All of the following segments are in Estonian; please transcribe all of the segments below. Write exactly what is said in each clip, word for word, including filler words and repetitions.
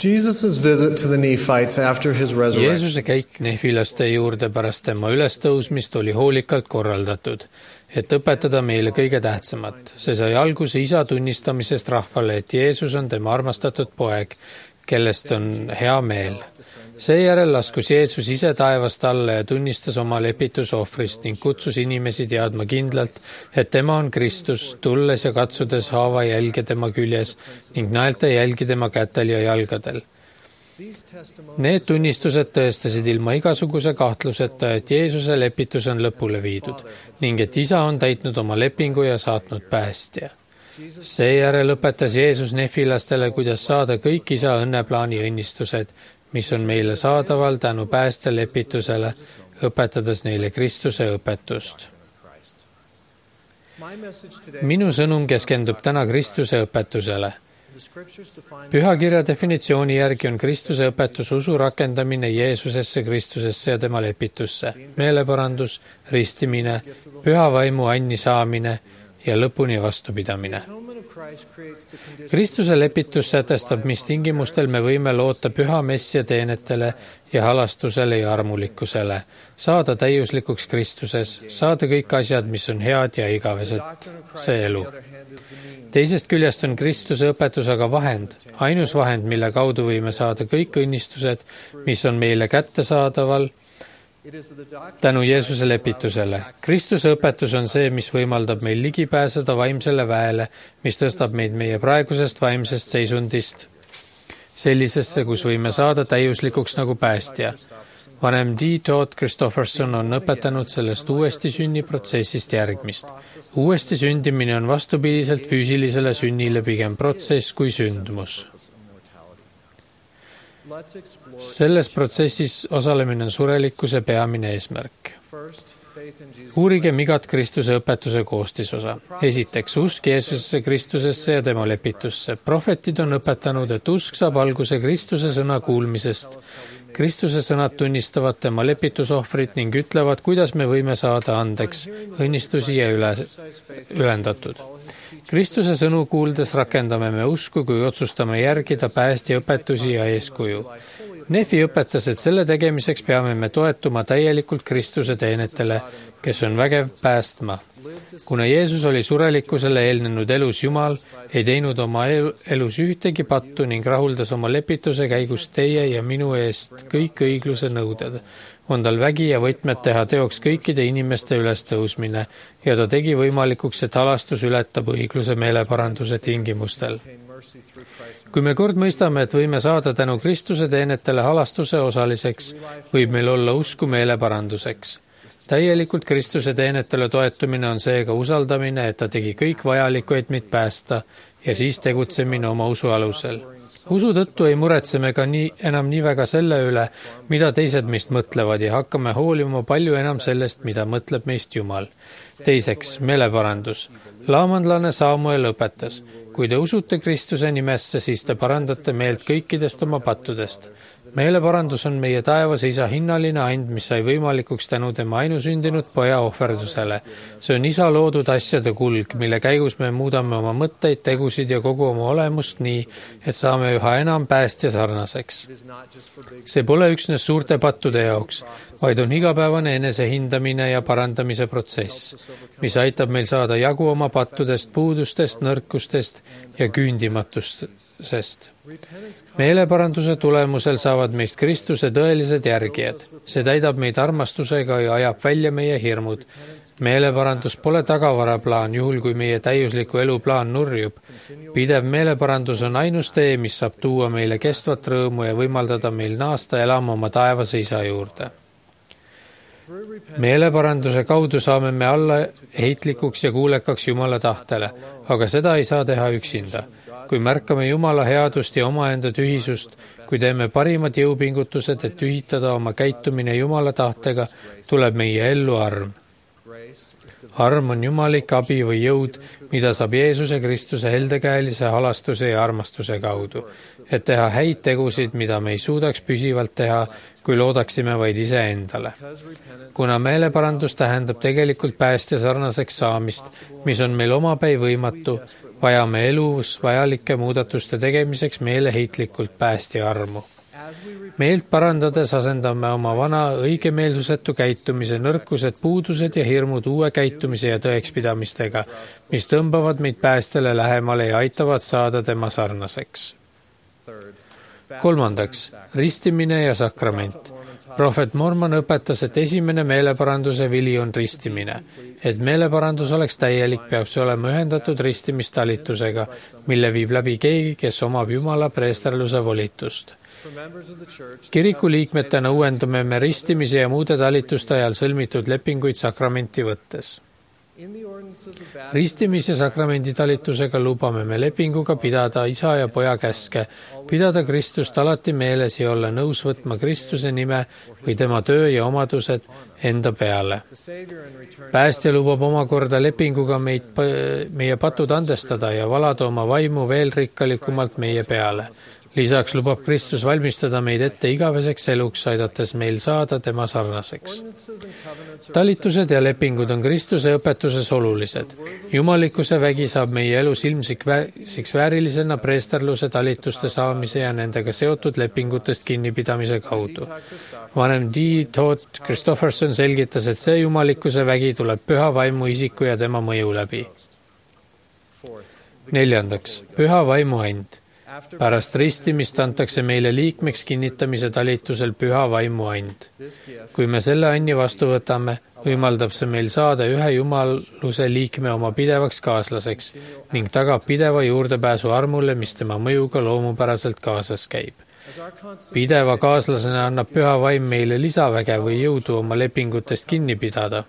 Jesus' visit to the Nephites after his resurrection Jeesuse käik nefilaste juurde pärast tema ülestõusmist oli hoolikalt korraldatud, et õpetada meile kõige tähtsamat. See sai alguse isa tunnistamisest rahvale, et Jeesus on tema armastatud poeg, kellest on hea meel. Seejärel laskus Jeesus ise taevast alla ja tunnistas oma lepitusohvrist ning kutsus inimesi teadma kindlalt, et tema on Kristus, tulles ja katsudes haava jälge tema küljes ning naelte jälgi tema kätel ja jalgadel. Need tunnistused tõestasid ilma igasuguse kahtluseta, et Jeesuse lepitus on lõpule viidud ning et isa on täitnud oma lepingu ja saatnud päästja. Seejärel õpetas Jeesus nefilastele, kuidas saada kõik isa õnneplaani õnnistused, mis on meile saadaval tänu pääste lepitusele, õpetades neile Kristuse õpetust. Minu sõnum keskendub täna Kristuse õpetusele. Pühakirja definitsiooni järgi on Kristuse õpetus usu rakendamine Jeesusesse, Kristusesse ja tema lepitusse, meeleparandus, ristimine, püha vaimu anni saamine ja lõpuni vastupidamine. Kristuse lepitus sätestab, mis tingimustel me võime loota püha messia teenetele ja halastusele ja armulikkusele, saada täiuslikuks Kristuses, saada kõik asjad, mis on head ja igavesed, see elu. Teisest küljest on Kristuse õpetus aga vahend, ainus vahend, mille kaudu võime saada kõik õnnistused, mis on meile kättesaadaval, tänu Jeesuse lepitusele. Kristuse õpetus on see, mis võimaldab meil ligi pääseda vaimsele väele, mis tõstab meid meie praegusest vaimsest seisundist sellisesse, kus võime saada täiuslikuks nagu päästja. Vanem D. Todd Christofferson on õpetanud sellest uuesti sünni protsessist järgmist. Uuesti sündimine on vastupidiselt füüsilisele sünnile pigem protsess kui sündmus. Selles protsessis osalemine on surelikkuse peamine eesmärk. Uurigem igat Kristuse õpetuse koostisosa. Esiteks, usk Jeesusesse, Kristusesse ja tema lepitusse. Prohvetid on õpetanud, et usk saab alguse Kristuse sõna kuulmisest. Kristuse sõnad tunnistavad tema lepitusohvrit ning ütlevad, kuidas me võime saada andeks, õnnistusi ja üle, ülendatud. Kristuse sõnu kuuldes rakendame me usku, kui otsustame järgida päästja õpetusi ja eeskuju. Nefi õpetas, et selle tegemiseks peame me toetuma täielikult Kristuse teenetele, kes on vägev päästma. Kuna Jeesus oli surelikkusele eelnenud elus Jumal, ei teinud oma elus ühtegi pattu ning rahuldas oma lepituse käigus teie ja minu eest kõik õigluse nõuded. On tal vägi ja võtmed teha teoks kõikide inimeste ülestõusmine ja ta tegi võimalikuks, et halastus ületab õigluse meeleparanduse tingimustel. Kui me kord mõistame, et võime saada tänu Kristuse teenetele halastuse osaliseks, võib meil olla usku meeleparanduseks. Täielikult Kristuse teenetele toetumine on seega usaldamine, et ta tegi kõik vajalikku, et meid päästa ja siis tegutsemine oma usu alusel. Usu tõttu ei muretse me ka nii, enam nii väga selle üle, mida teised meist mõtlevad ja hakkame hoolima palju enam sellest, mida mõtleb meist Jumal. Teiseks, meeleparandus. Laamandlane Samuel õpetas, kui te usute Kristuse nimesse, siis te parandate meelt kõikidest oma pattudest. Meeleparandus on meie taevas isa hinnaline and, mis sai võimalikuks tänu tema ainusündinud poja ohverdusele. See on isa loodud asjade kulg, mille käigus me muudame oma mõtteid, tegusid ja kogu oma olemust nii, et saame üha enam päästja sarnaseks. See pole üksnes suurte pattude jaoks, vaid on igapäevane enesehindamine ja parandamise protsess, mis aitab meil saada jagu oma pattudest, puudustest, nõrkustest ja küündimatusest. Meeleparanduse tulemusel saavad meist Kristuse tõelised järgijad. See täidab meid armastusega ja ajab välja meie hirmud. Meeleparandus pole tagavaraplaan, juhul kui meie täiusliku elu plaan nurjub. Pidev meeleparandus on ainus tee, mis saab tuua meile kestvat rõõmu ja võimaldada meil naasta elama oma taevase isa juurde. Meeleparanduse kaudu saame me alla heitlikuks ja kuulekaks Jumala tahtele, aga seda ei saa teha üksinda. Kui märkame Jumala headust ja omaenda tühisust, kui teeme parimad jõupingutused, et ühitada oma käitumine Jumala tahtega, tuleb meie ellu arm. Arm on jumalik abi või jõud, mida saab Jeesuse Kristuse heldekäelise halastuse ja armastuse kaudu, et teha häid tegusid, mida me ei suudaks püsivalt teha, kui loodaksime vaid iseendale. Kuna meeleparandus tähendab tegelikult päästja sarnaseks saamist, mis on meil omapäi võimatu, vajame elus vajalike muudatuste tegemiseks meeleheitlikult päästja armu. Meelt parandades asendame oma vana õigemeelsusetu käitumise nõrkused, puudused ja hirmud uue käitumise ja tõekspidamistega, mis tõmbavad meid päästjale lähemale ja aitavad saada tema sarnaseks. Kolmandaks, ristimine ja sakrament. Prohvet Mormon õpetas, et esimene meeleparanduse vili on ristimine. Et meeleparandus oleks täielik, peab see olema ühendatud ristimistalitusega, mille viib läbi keegi, kes omab Jumala preesterluse volitust. Kiriku liikmetena uuendame me ristimise ja muude talituste ajal sõlmitud lepinguid sakramenti võttes. Ristimise sakramendi talitusega lubame me lepinguga pidada isa ja poja käske, pidada Kristust alati meeles ja olla nõus võtma Kristuse nime või tema töö ja omadused enda peale. Päästja lubab omakorda lepinguga meid, meie patud andestada ja valada oma vaimu veel rikkalikumalt meie peale. Lisaks lubab Kristus valmistada meid ette igaveseks eluks, aidates meil saada tema sarnaseks. Talitused ja lepingud on Kristuse õpetuses olulised. Jumalikkuse vägi saab meie elus ilmsiks väärilisena preesterluse talituste saamise ja nendega seotud lepingutest kinnipidamise kaudu. Vanem D. Todd Christofferson selgitas, et see jumalikkuse vägi tuleb püha vaimu isiku ja tema mõju läbi. Neljandaks, püha vaimu and. Pärast ristimist antakse meile liikmeks kinnitamise talitusel püha vaimu and. Kui me selle anni vastu võtame, võimaldab see meil saada ühe jumaluse liikme oma pidevaks kaaslaseks ning tagab pideva juurdepääsu armule, mis tema mõjuga loomupäraselt kaasas käib. Pideva kaaslasena annab püha vaim meile lisaväge või jõudu oma lepingutest kinni pidada.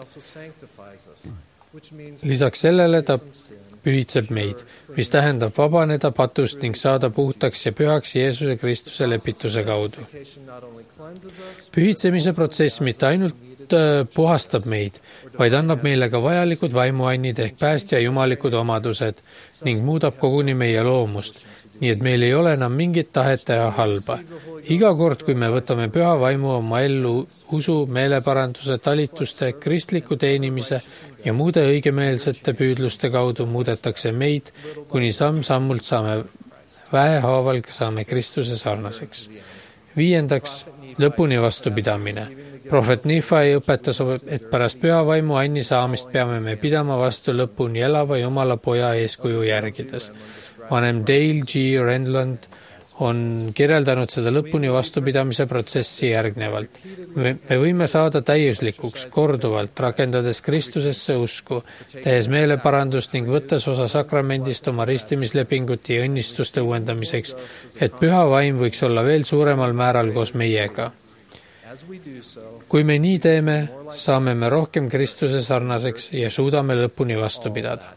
Lisaks sellele ta pühitseb meid, mis tähendab vabaneda patust ning saada puhtaks ja pühaks Jeesuse Kristuse lepituse kaudu. Pühitsemise protsess mitte ainult puhastab meid, vaid annab meile ka vajalikud vaimuannid ehk päästja jumalikud omadused ning muudab koguni meie loomust, nii et meil ei ole enam mingit tahet teha halba. Iga kord, kui me võtame püha vaimu oma ellu usu, meeleparanduse, talituste, kristliku teenimise ja muude õigemeelsete püüdluste kaudu muudetakse meid, kuni samm-sammult saame vähehaaval saame Kristuse sarnaseks. Viiendaks, lõpuni vastupidamine. Prohvet Nephi õpetas, et pärast püha vaimu anni saamist peame me pidama vastu lõpuni elava Jumala poja eeskuju järgides. Vanem Dale G. Renland on kirjeldanud seda lõpuni vastupidamise protsessi järgnevalt. Me, me võime saada täiuslikuks, korduvalt, rakendades Kristusesse usku, tehes meeleparandust ning võttes osa sakramendist oma ristimislepingut ja õnnistuste uuendamiseks, et püha vaim võiks olla veel suuremal määral koos meiega. Kui me nii teeme, saame me rohkem Kristuse sarnaseks ja suudame lõpuni vastu pidada.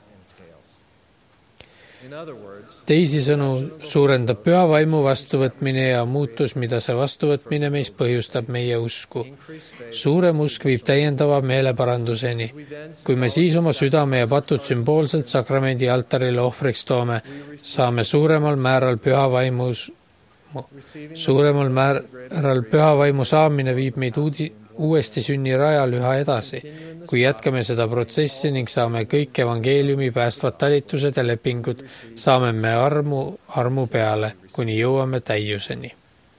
Teisisõnu suurendab püha vaimu vastuvõtmine ja muutus, mida see vastuvõtmine meis põhjustab meie usku. Suurem usk viib täiendava meeleparanduseni. Kui me siis oma südame ja patud sümboolselt sakramendi altarile ohvriks toome, saame suuremal määral püha vaimus Suuremal määral püha vaimu saamine viib meid uudi, uuesti sünni rajal üha edasi. Kui jätkame seda protsessi ning saame kõik evangeeliumi päästvad talitused ja lepingud, saame me armu, armu peale, kuni jõuame täiuseni.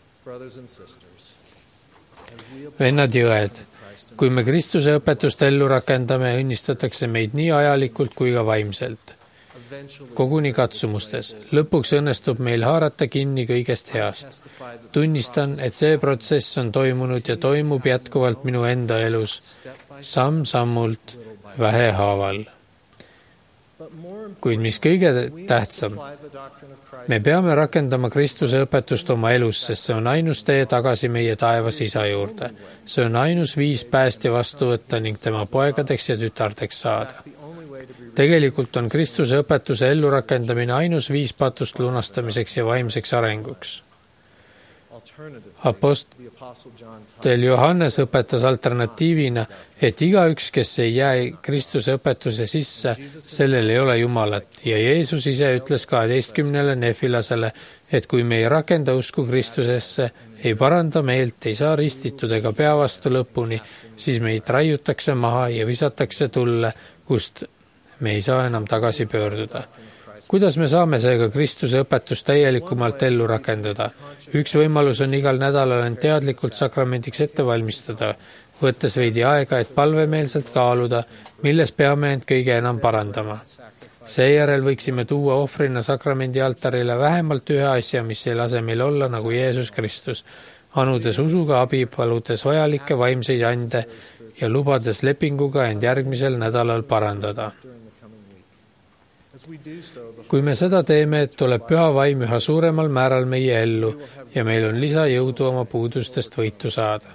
Vennad ja õed, kui me Kristuse õpetust ellu rakendame, õnnistatakse meid nii ajalikult kui ka vaimselt. Koguni katsumustes. Lõpuks õnnestub meil haarata kinni kõigest heast. Tunnistan, et see protsess on toimunud ja toimub jätkuvalt minu enda elus, samm-sammult, vähehaaval. Kuid mis kõige tähtsam, me peame rakendama Kristuse õpetust oma elus, sest see on ainus tee tagasi meie taevas isa juurde. See on ainus viis päästja vastu võtta ning tema poegadeks ja tütardeks saada. Tegelikult on Kristuse õpetuse ellurakendamine ainus viis patust lunastamiseks ja vaimseks arenguks. Apostel Johannes õpetas alternatiivina, et igaüks, kes ei jää Kristuse õpetuse sisse, sellel ei ole Jumalat ja Jeesus ise ütles kaheteistkümnele nefilasele, et kui me ei rakenda usku Kristusesse, ei paranda meelt, ei saa ristitud ega pea vastu lõpuni, siis meid raiutakse maha ja visatakse tulle, kust me ei saa enam tagasi pöörduda. kuidas me saame seega Kristuse õpetust täielikumalt ellu rakendada? Üks võimalus on igal nädalal end teadlikult sakramendiks ette valmistada, võttes veidi aega, et palvemeelselt kaaluda, milles peame end kõige enam parandama. Seejärel võiksime tuua ohvrina sakramendi altarile vähemalt ühe asja, mis ei lase meil olla nagu Jeesus Kristus, anudes usuga abi, paludes vajalikke vaimseid ande ja lubades lepinguga end järgmisel nädalal parandada. Kui me seda teeme, tuleb püha vaim üha suuremal määral meie ellu ja meil on lisajõudu oma puudustest võitu saada.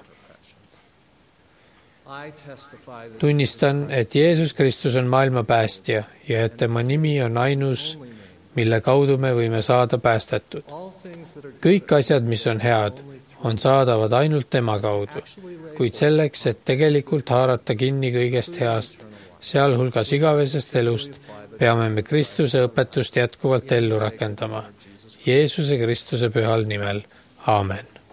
Tunnistan, et Jeesus Kristus on maailma päästja ja et tema nimi on ainus, mille kaudu me võime saada päästetud. Kõik asjad, mis on head, on saadavad ainult tema kaudu, kuid selleks, et tegelikult haarata kinni kõigest heast, sealhulgas igavesest elust, peame me Kristuse õpetust jätkuvalt ellu rakendama. Jeesuse Kristuse pühal nimel. Aamen.